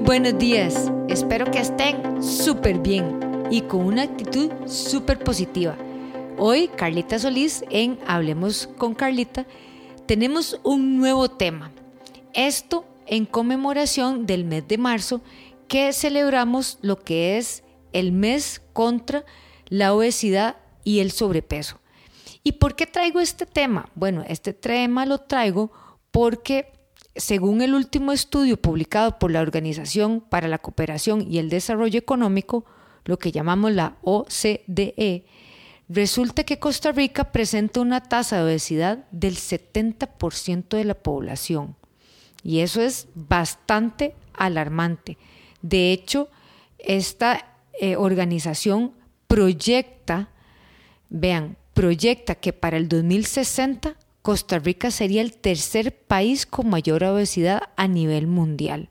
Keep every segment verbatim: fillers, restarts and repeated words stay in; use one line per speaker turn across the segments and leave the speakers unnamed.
buenos días, espero que estén súper bien y con una actitud súper positiva. Hoy, Carlita Solís en Hablemos con Carlita, tenemos un nuevo tema. Esto en conmemoración del mes de marzo, que celebramos lo que es el mes contra la obesidad y el sobrepeso. ¿Y por qué traigo este tema? Bueno, este tema lo traigo porque según el último estudio publicado por la Organización para la Cooperación y el Desarrollo Económico, lo que llamamos la O C D E, resulta que Costa Rica presenta una tasa de obesidad del setenta por ciento de la población. Y eso es bastante alarmante. De hecho, esta eh, organización proyecta, vean, proyecta que para el dos mil sesenta Costa Rica sería el tercer país con mayor obesidad a nivel mundial.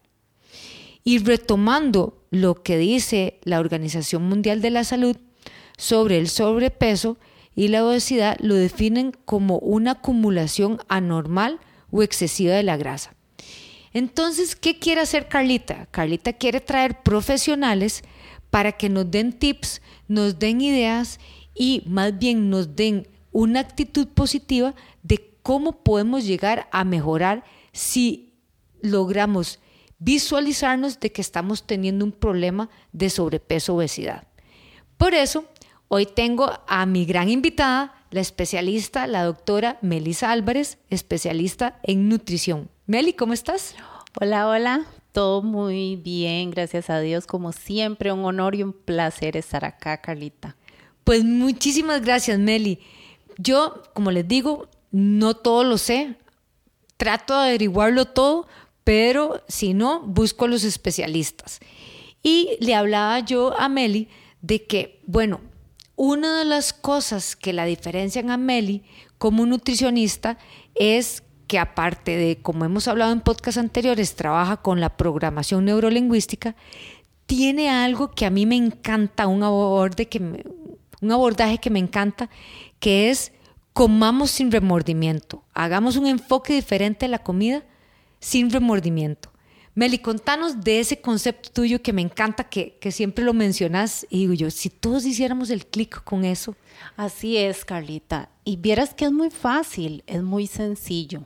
Y retomando lo que dice la Organización Mundial de la Salud sobre el sobrepeso y la obesidad, lo definen como una acumulación anormal o excesiva de la grasa. Entonces, ¿qué quiere hacer Carlita? Carlita quiere traer profesionales para que nos den tips, nos den ideas y más bien nos den una actitud positiva de cómo podemos llegar a mejorar si logramos visualizarnos de que estamos teniendo un problema de sobrepeso o obesidad. Por eso, hoy tengo a mi gran invitada, la especialista, la doctora Melissa Álvarez, especialista en nutrición. Meli, ¿cómo estás?
Hola, hola. Todo muy bien, gracias a Dios. Como siempre, un honor y un placer estar acá, Carlita.
Pues muchísimas gracias, Meli. Yo, como les digo, no todo lo sé. Trato de averiguarlo todo, pero si no, busco a los especialistas. Y le hablaba yo a Meli de que, bueno, una de las cosas que la diferencian a Meli como nutricionista es que aparte de, como hemos hablado en podcasts anteriores, trabaja con la programación neurolingüística, tiene algo que a mí me encanta, un abordaje que me, un abordaje que me encanta, que es comamos sin remordimiento. Hagamos un enfoque diferente a la comida sin remordimiento. Meli, contanos de ese concepto tuyo que me encanta, que, que siempre lo mencionas. Y digo yo, si todos hiciéramos el clic con eso.
Así es, Carlita. Y vieras que es muy fácil, es muy sencillo.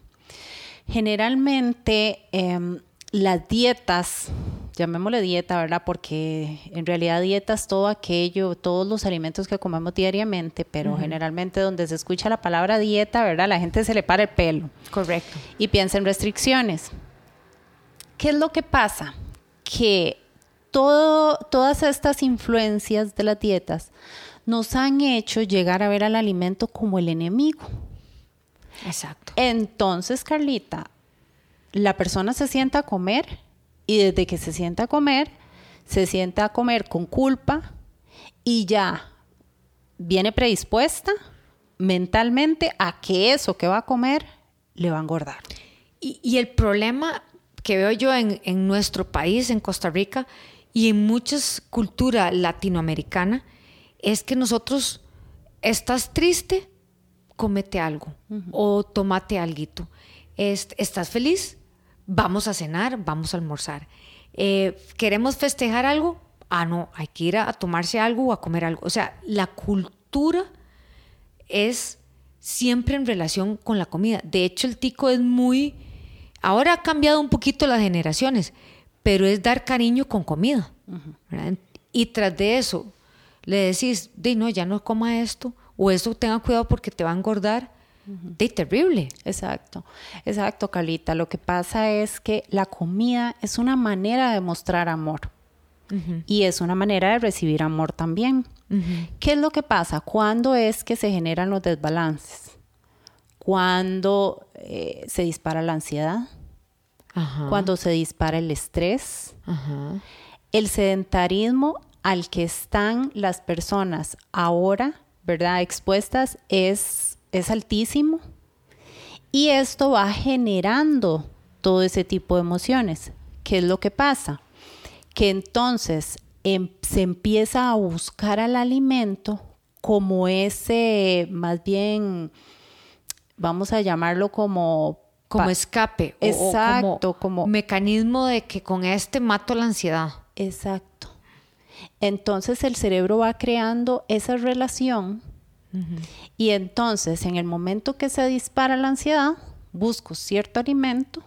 Generalmente eh, las dietas, llamémosle dieta, ¿verdad? Porque en realidad dieta es todo aquello, todos los alimentos que comemos diariamente, pero uh-huh. generalmente donde se escucha la palabra dieta, ¿verdad? La gente se le para el pelo.
Correcto.
Y piensa en restricciones. ¿Qué es lo que pasa? Que todo, todas estas influencias de las dietas nos han hecho llegar a ver al alimento como el enemigo.
Exacto.
Entonces, Carlita, la persona se sienta a comer y desde que se sienta a comer, se sienta a comer con culpa y ya viene predispuesta mentalmente a que eso que va a comer le va a engordar.
Y, y el problema que veo yo en, en nuestro país, en Costa Rica y en muchas culturas latinoamericanas, es que nosotros, estás triste, cómete algo uh-huh. o tómate alguito. Est- ¿Estás feliz? Vamos a cenar, vamos a almorzar. Eh, ¿Queremos festejar algo? Ah, no, hay que ir a, a tomarse algo o a comer algo. O sea, la cultura es siempre en relación con la comida. De hecho, el tico es muy... Ahora ha cambiado un poquito las generaciones, pero es dar cariño con comida. Uh-huh. Y tras de eso, le decís, de no, ya no coma esto, o eso tenga cuidado porque te va a engordar. Uh-huh. De terrible.
Exacto, exacto, Carlita. Lo que pasa es que la comida es una manera de mostrar amor. Uh-huh. Y es una manera de recibir amor también. Uh-huh. ¿Qué es lo que pasa? ¿Cuándo es que se generan los desbalances? Cuando eh, se dispara la ansiedad, uh-huh. cuando se dispara el estrés, uh-huh. el sedentarismo al que están las personas ahora, ¿verdad? Expuestas es, es altísimo y esto va generando todo ese tipo de emociones. ¿Qué es lo que pasa? Que entonces em, se empieza a buscar al alimento como ese, más bien, vamos a llamarlo como
Como escape.
Exacto.
O, o como, como mecanismo de que con este mato la ansiedad.
Exacto. Entonces el cerebro va creando esa relación uh-huh. y entonces en el momento que se dispara la ansiedad, busco cierto alimento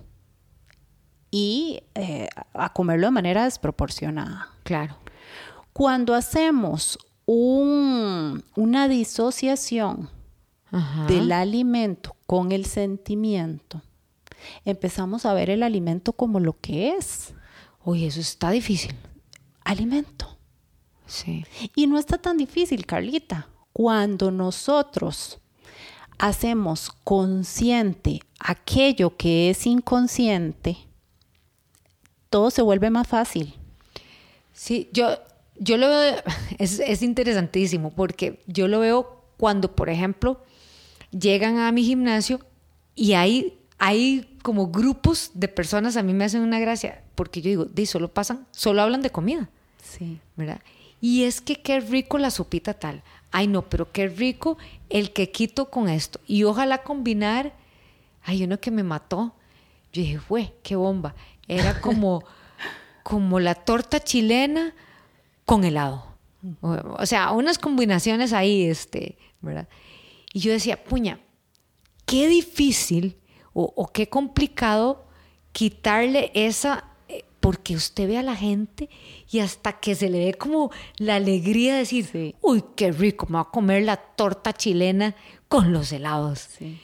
y eh, a comerlo de manera desproporcionada.
Claro.
Cuando hacemos un, una disociación uh-huh. del alimento con el sentimiento, empezamos a ver el alimento como lo que es.
Uy, eso está difícil.
Alimento.
Sí.
Y no está tan difícil, Carlita. Cuando nosotros hacemos consciente aquello que es inconsciente, todo se vuelve más fácil.
Sí, yo, yo lo veo, es, es interesantísimo porque yo lo veo cuando, por ejemplo, llegan a mi gimnasio y hay, hay como grupos de personas, a mí me hacen una gracia, porque yo digo, di, solo pasan, solo hablan de comida.
Sí.
¿Verdad? Y es que qué rico la sopita tal. Ay, no, pero qué rico el quequito con esto. Y ojalá combinar. Hay uno que me mató. Yo dije, güey, qué bomba. Era como, como la torta chilena con helado. O, o sea, unas combinaciones ahí, este, ¿verdad? Y yo decía, puña, qué difícil o, o qué complicado quitarle esa... Porque usted ve a la gente y hasta que se le ve como la alegría de decir, sí. uy, qué rico, me voy a comer la torta chilena con los helados. Sí.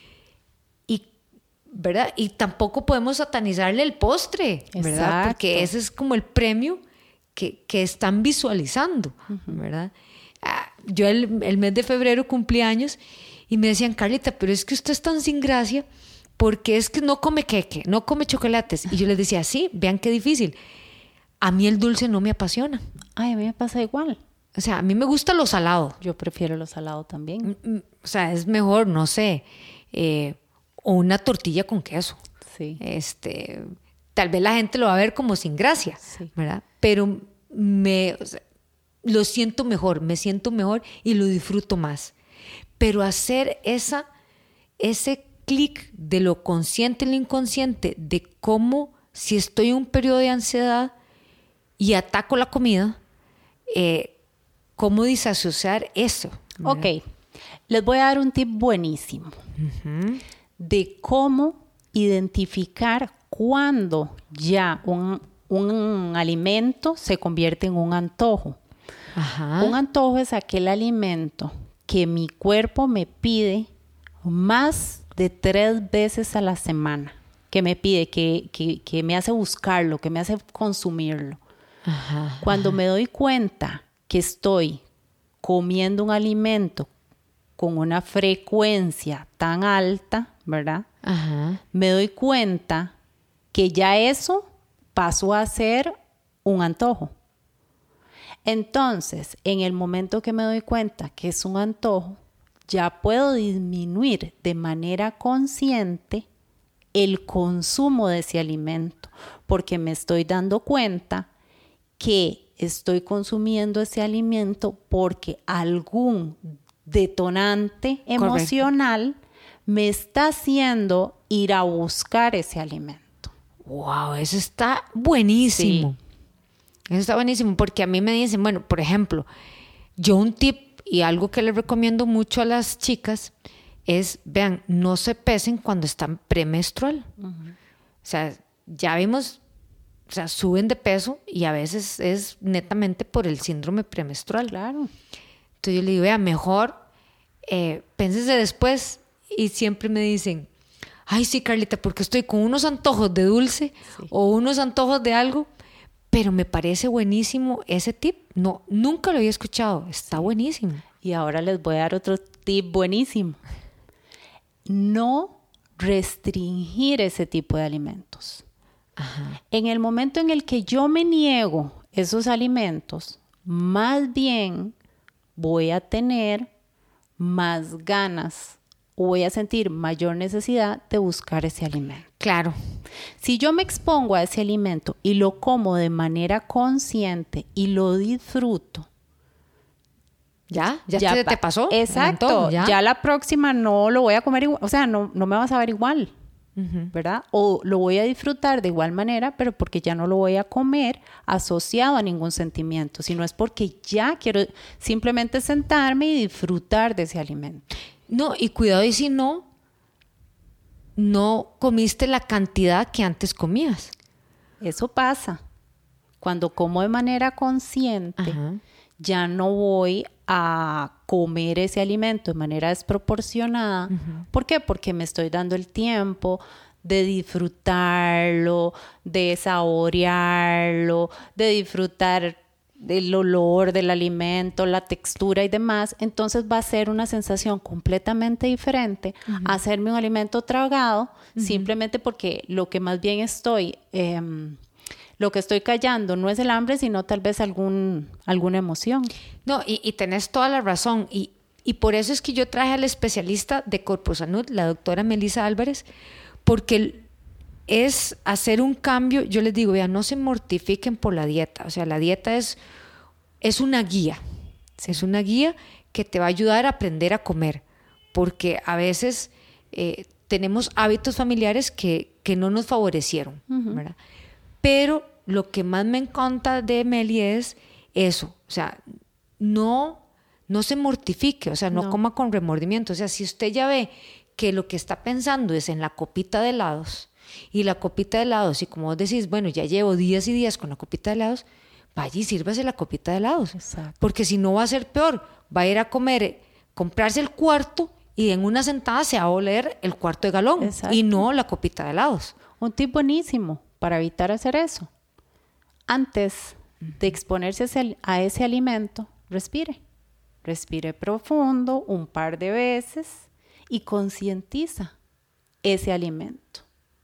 Y, ¿verdad? Y tampoco podemos satanizarle el postre, ¿verdad? Exacto. Porque ese es como el premio que, que están visualizando, uh-huh. ¿verdad? Ah, yo el, el mes de febrero cumplí años y me decían, Carlita, pero es que usted es tan sin gracia porque es que no come queque, no come chocolates. Y yo les decía, sí, vean qué difícil. A mí el dulce no me apasiona.
Ay, a mí me pasa igual.
O sea, a mí me gusta lo salado.
Yo prefiero lo salado también.
O sea, es mejor, no sé, eh, o una tortilla con queso.
Sí.
Este, tal vez la gente lo va a ver como sin gracia,
sí.
¿verdad? Pero me, o sea, lo siento mejor, me siento mejor y lo disfruto más. Pero hacer esa, ese clic de lo consciente en lo inconsciente, de cómo si estoy en un periodo de ansiedad y ataco la comida, eh, cómo disasociar eso. ¿Verdad?
Ok, les voy a dar un tip buenísimo uh-huh. de cómo identificar cuando ya un, un alimento se convierte en un antojo.
Ajá.
Un antojo es aquel alimento que mi cuerpo me pide más de tres veces a la semana, que me pide, que, que, que me hace buscarlo, que me hace consumirlo.
Ajá,
Cuando
ajá.
me doy cuenta que estoy comiendo un alimento con una frecuencia tan alta, ¿verdad?
Ajá.
Me doy cuenta que ya eso pasó a ser un antojo. Entonces, en el momento que me doy cuenta que es un antojo, ya puedo disminuir de manera consciente el consumo de ese alimento, porque me estoy dando cuenta que estoy consumiendo ese alimento porque algún detonante emocional Correcto. Me está haciendo ir a buscar ese alimento.
Wow, eso está buenísimo. Sí. Eso está buenísimo porque a mí me dicen, bueno, por ejemplo, yo un tip y algo que les recomiendo mucho a las chicas es, vean, no se pesen cuando están premenstrual. Uh-huh. O sea, ya vimos, o sea, suben de peso y a veces es netamente por el síndrome premenstrual.
Claro.
Entonces yo le digo, vean, mejor eh, pénsese después y siempre me dicen, ay, sí, Carlita, porque estoy con unos antojos de dulce sí. o unos antojos de algo. Pero me parece buenísimo ese tip. No, nunca lo había escuchado. Está buenísimo.
Y ahora les voy a dar otro tip buenísimo. No restringir ese tipo de alimentos.
Ajá.
En el momento en el que yo me niego esos alimentos, más bien voy a tener más ganas o voy a sentir mayor necesidad de buscar ese alimento.
Claro.
Si yo me expongo a ese alimento y lo como de manera consciente y lo disfruto,
¿Ya? ¿Ya,
ya
te, te pasó?
Exacto.
Antojo, ¿ya?
ya la próxima no lo voy a comer igual. O sea, no, no me va a saber igual. uh-huh. ¿verdad? O lo voy a disfrutar de igual manera, pero porque ya no lo voy a comer asociado a ningún sentimiento, sino es porque ya quiero simplemente sentarme y disfrutar de ese alimento.
No, y cuidado y si no, no comiste la cantidad que antes comías.
Eso pasa. Cuando como de manera consciente, ajá. ya no voy a comer ese alimento de manera desproporcionada. Uh-huh. ¿Por qué? Porque me estoy dando el tiempo de disfrutarlo, de saborearlo, de disfrutar del olor del alimento, la textura y demás. Entonces va a ser una sensación completamente diferente uh-huh. a hacerme un alimento tragado, uh-huh. simplemente porque lo que más bien estoy... Eh, Lo que estoy callando no es el hambre, sino tal vez algún, alguna emoción.
No, y, y tenés toda la razón. Y, y por eso es que yo traje al especialista de Corposanud, la doctora Melissa Álvarez, porque es hacer un cambio. Yo les digo, vean, no se mortifiquen por la dieta. O sea, la dieta es, es una guía. Es una guía que te va a ayudar a aprender a comer. Porque a veces eh, tenemos hábitos familiares que, que no nos favorecieron, uh-huh. ¿verdad? Pero lo que más me encanta de Meli es eso, o sea, no, no se mortifique, o sea, no, no coma con remordimiento. O sea, si usted ya ve que lo que está pensando es en la copita de helados, y la copita de helados, y como vos decís, bueno, ya llevo días y días con la copita de helados, vaya y sírvase la copita de helados.
Exacto.
Porque si no va a ser peor, va a ir a comer, comprarse el cuarto y en una sentada se va a oler el cuarto de galón. Exacto. Y no la copita de helados.
Un tip buenísimo para evitar hacer eso. Antes de exponerse a ese alimento, respire. Respire profundo un par de veces y concientiza ese alimento.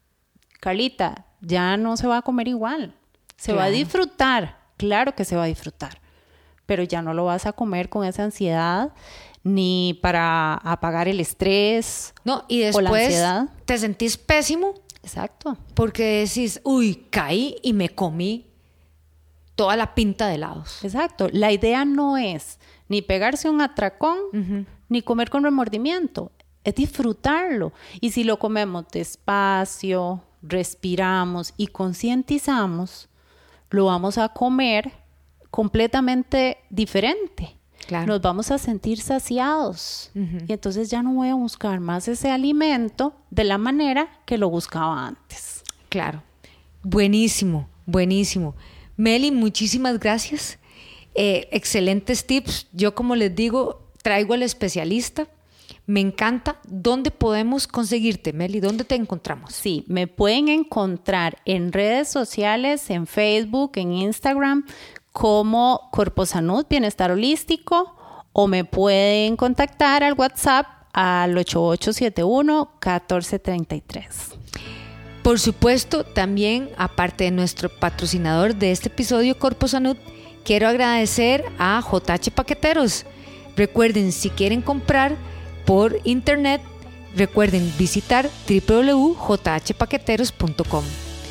Carlita, ya no se va a comer igual. Se claro. va a disfrutar. Claro que se va a disfrutar. Pero ya no lo vas a comer con esa ansiedad ni para apagar el estrés.
No, y después
o la ansiedad.
Te sentís pésimo.
Exacto.
Porque decís, uy, caí y me comí toda la pinta de helados.
Exacto. La idea no es ni pegarse un atracón, uh-huh. ni comer con remordimiento. Es disfrutarlo. Y si lo comemos despacio, respiramos y concientizamos, lo vamos a comer completamente diferente.
Claro.
Nos vamos a sentir saciados. Uh-huh. Y entonces ya no voy a buscar más ese alimento de la manera que lo buscaba antes.
Claro. Buenísimo, buenísimo. Meli, muchísimas gracias. Eh, excelentes tips. Yo, como les digo, traigo al especialista. Me encanta. ¿Dónde podemos conseguirte, Meli? ¿Dónde te encontramos?
Sí, me pueden encontrar en redes sociales, en Facebook, en Instagram, como Corposanud, Bienestar Holístico, o me pueden contactar al WhatsApp al ocho ocho siete uno, uno cuatro tres tres.
Por supuesto, también, aparte de nuestro patrocinador de este episodio, Corposanud, quiero agradecer a J H Paqueteros. Recuerden, si quieren comprar por internet, recuerden visitar doble u doble u doble u punto j h paqueteros punto com.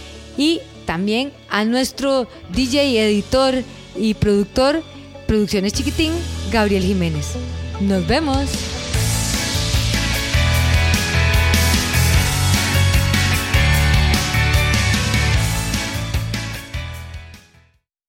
Y también a nuestro D J, editor y productor, Producciones Chiquitín, Gabriel Jiménez. ¡Nos vemos!